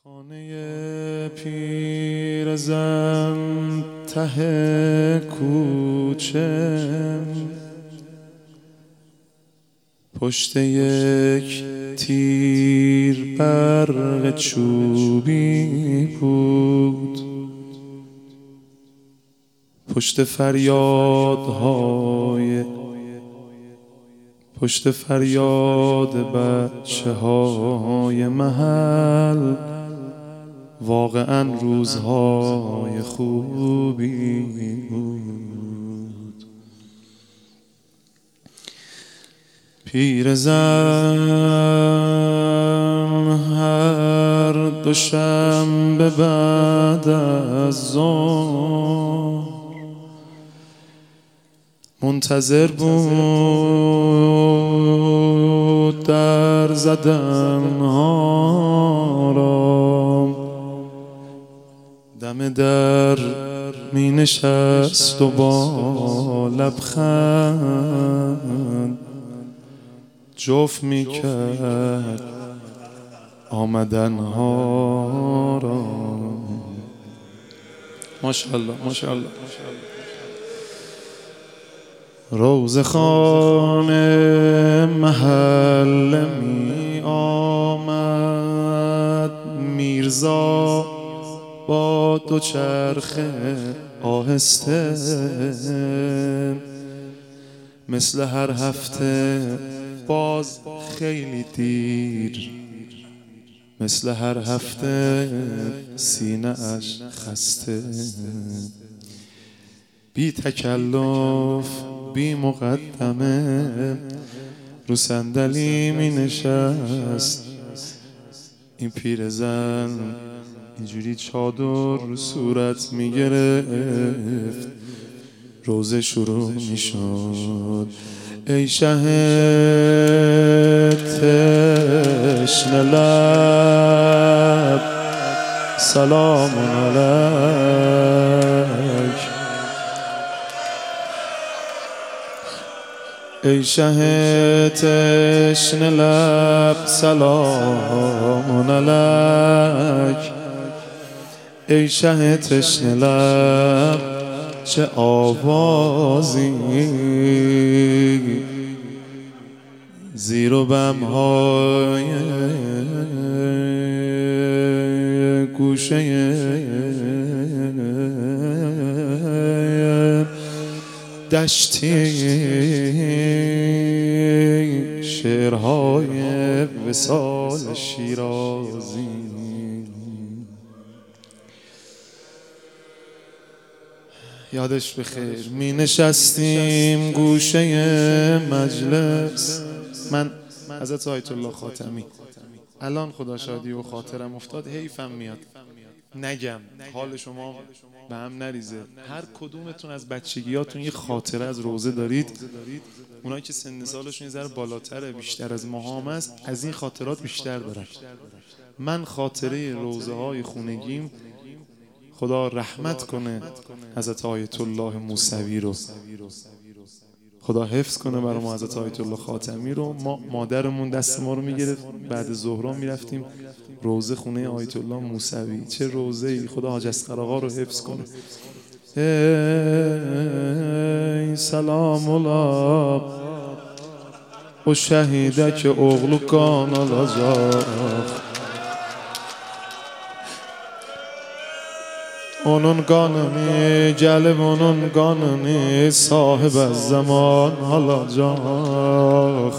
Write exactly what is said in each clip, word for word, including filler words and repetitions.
خانه پیرزن ته کوچه، پشت یک تیر برق چوبی بود، پشت فریادهای پشت فریاد بچه های محل واقعا روزهای خوبی بود. پیرزن هر دوشنبه بعد از ظهر منتظر بود در زدنها را، دم در می نشست و با لبخند جفت می کرد آمدنها را. ماشاءالله ماشاءالله. روزخانه محل می آمد میرزا با دوچرخه آهسته، مثل هر هفته باز خیلی دیر، مثل هر هفته سینه اش خسته، بی تکلف بی مقدمه رو صندلی می نشست. این پیرزن اینجوری چادر رو صورت می گرفت، روزه شروع می شد. ای شه تشنه لب سلام علیک، ای شه تشنه لب سلام علیک، ای شه تشنه لب چه آوازی زیر و بمهای گوشه دشتی، شعرهای وصال شیرازی. یادش بخیر می نشستیم گوشه مجلس، من حضرت آیت الله خاتمی. الان خدا شادی و خاطرم افتاد، حیفم میاد نگم، حال شما به هم نریزه. هر کدومتون از بچگیاتون یه خاطره از روزه دارید، اونایی که سن سالشون یه ذره بالاتره، بیشتر از ماهام است، از این خاطرات بیشتر دارن. من خاطره روزه های خونگیم، خدا رحمت کنه حضرت آیت الله موسوی رو، خدا حفظ کنه برای ما حضرت آیت الله خاتمی رو. ما مادرمون دست ما رو میگرفت، بعد ظهرا میرفتیم روزه خونه آیت الله موسوی. چه روزه ای، خدا حاج اصغر آقا رو حفظ کنه. ای سلام الله و شهیدک اغلو کان الاجاخ، اونون گاننی جلب اونون گاننی صاحب از زمان حالا جاخ.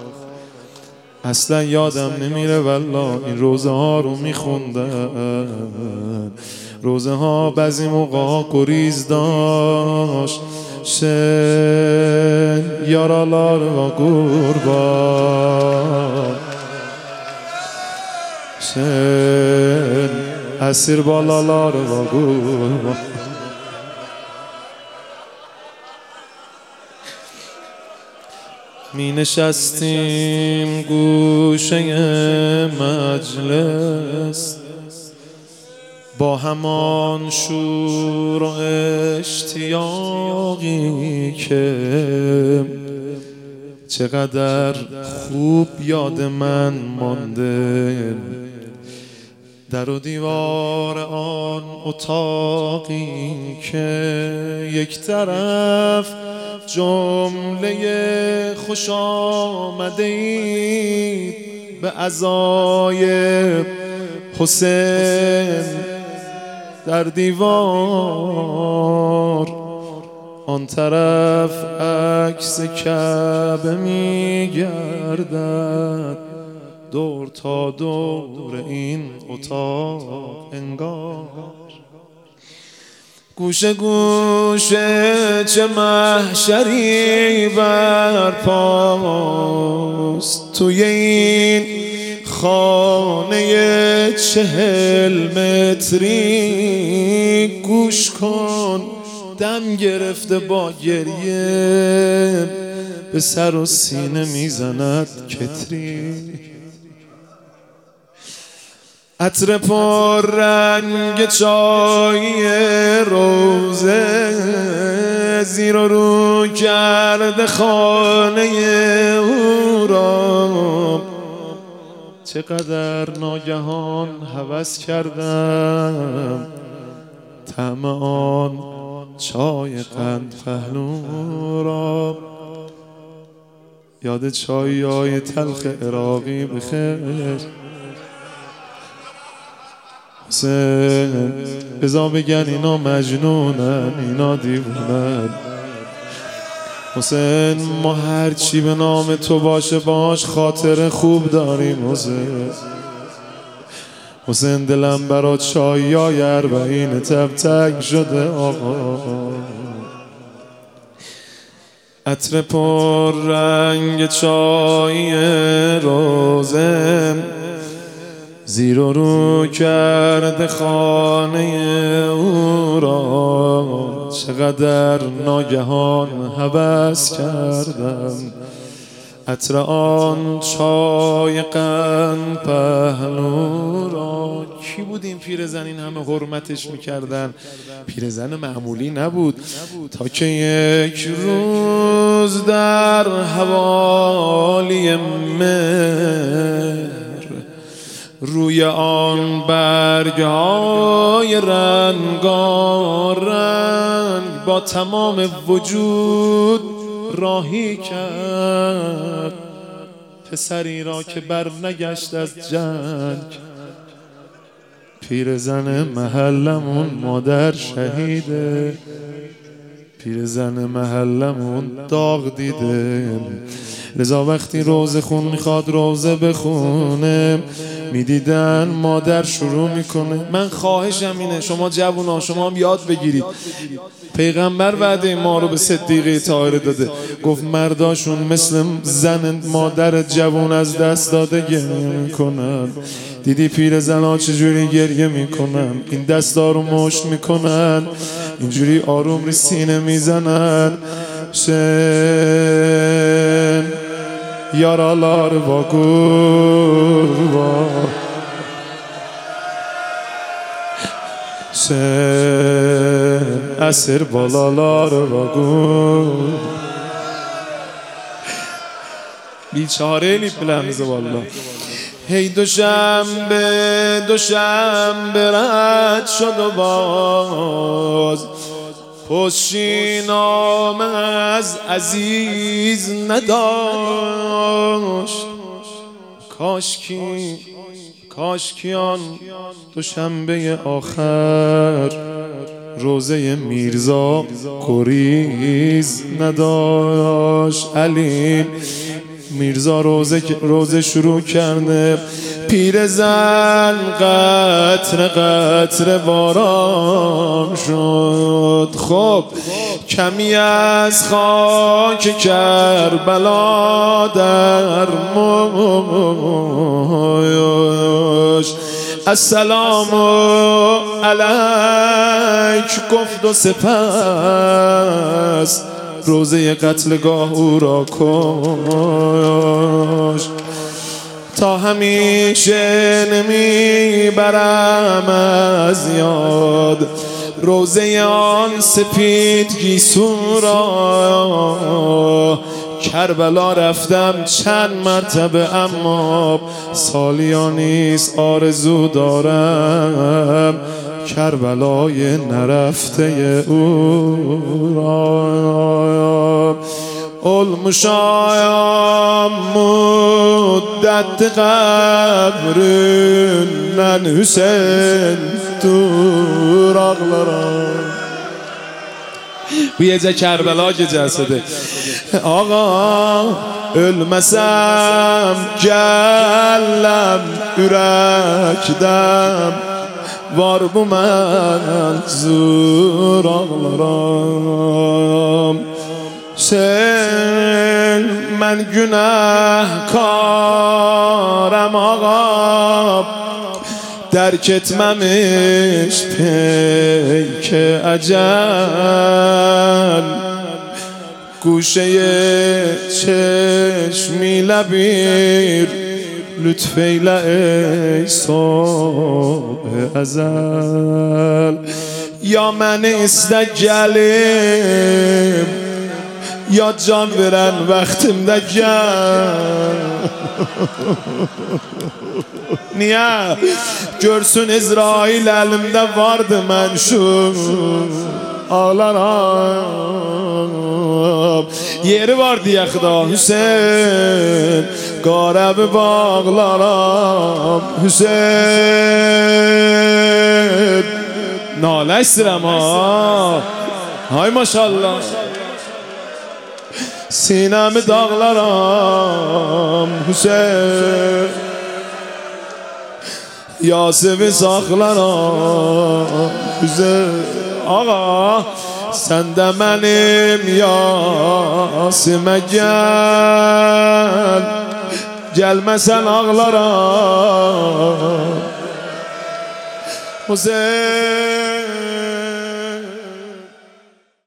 اصلا یادم نمیره والله این روزه ها رو میخوندن، روزه ها بعضی موقع ها گریز داشت، شن یارالار و گربان، شن اسیر بالالار و گربان. می نشستیم گوشه مجلس با همان شور و اشتیاقی که چقدر خوب یاد من مانده. در و دیوار آن اتاقی که یک طرف جمله خوش آمده ای به عزای حسین در دیوار، آن طرف عکس کعبه می گردد دور تا دور این اتاق انگار. گوشه گوشه چه محشری برپاست توی این خانه چهل متری. گوش کن دم گرفته با گریه به سر و سینه میزند کتری. عطر پر رنگ چای روزه زیر و رو کرده خانه او را. چقدر ناگهان هوس کردم طعم آن چای قند پهلو را. یاد چایای تلخ عراقی بخیر حسین. بذار بگن اینا مجنونن اینا دیوونن. حسین ما هرچی به نام تو باشه باش خاطر خوب داریم حسین. حسین دلم برات چایای اربعین تب تک شده آقا. عطر پر رنگ چای روزه زیر و رو کرده خانه او را. چقدر ناگهان هوس کردم عطر آن چای قند پهلو را. کی بود این پیرزن این همه حرمتش میکردن؟ پیرزن معمولی نبود تا که یک روز در حوالی مهر روی آن برگ‌های رنگارنگ با تمام وجود راهی کرد پسری را که بر نگشت از جنگ. پیرزن محلمون مادر شهیده، پیرزن محلمون داغ دیده. لذا وقتی روزه خون میخواد روزه بخونه میدیدن مادر شروع میکنه. من خواهشم اینه شما جوونا شما هم یاد بگیرید. پیغمبر وعده ما رو به صدیقه طاهره داده، گفت مرداشون مثل زن مادر جوون از دست داده گریه میکنن. دیدی پیر زنها چجوری گریه میکنن؟ این دستا رو مشت میکنن اینجوری آروم ری سینه میزنن. شن یارالار با گربا شن اسیر بالالار با گربا. بیچاره لیپ لحظه والله. هی دوشنبه دوشنبه رد شد و باز پشتینام از عزیز نداشت. کاشکی کاشکی آن دوشنبه آخر روزه میرزا گریز نداشت. علی میرزا روزه روزه شروع کرده. پیرزن قطره قطره باران شد. خب کمی از خاک کربلا در موش السلام علیک گفت و سپس روزه قتلگاه او را کش. تا همیشه نمیبرم از یاد روزه آن سپید گیسو را کربلا رفتم چند مرتبه اما سالیا نیست آرزو دارم کربلای نرفته او را. Olmuşam müddetli kabrinden Hüseyin dur ağlara. Bu gece Kerbela gecesidir. Ağa ölmesem gellem yürekden var bu menzur ağlaram. Sen men günahkarım ağam derk etmemiş peyke ecel Guşeye çeşmiyle bir lütfeyle ey sobe ezel Ya beni iste gelim Ya can veren vaktimde gel Niye? Görsün İsrail elimde vardı ben şu ağlarım Yeri var diye xıda Hüseyin Qarebi bağlaram Hüseyin Nalə istirəm ha Hay maşallah Sinemi dağlaram Hüseyin Yasibi saxlaram Hüseyin Ağa sen de benim Yasim'e gel Gelmesen ağlaram Hüseyin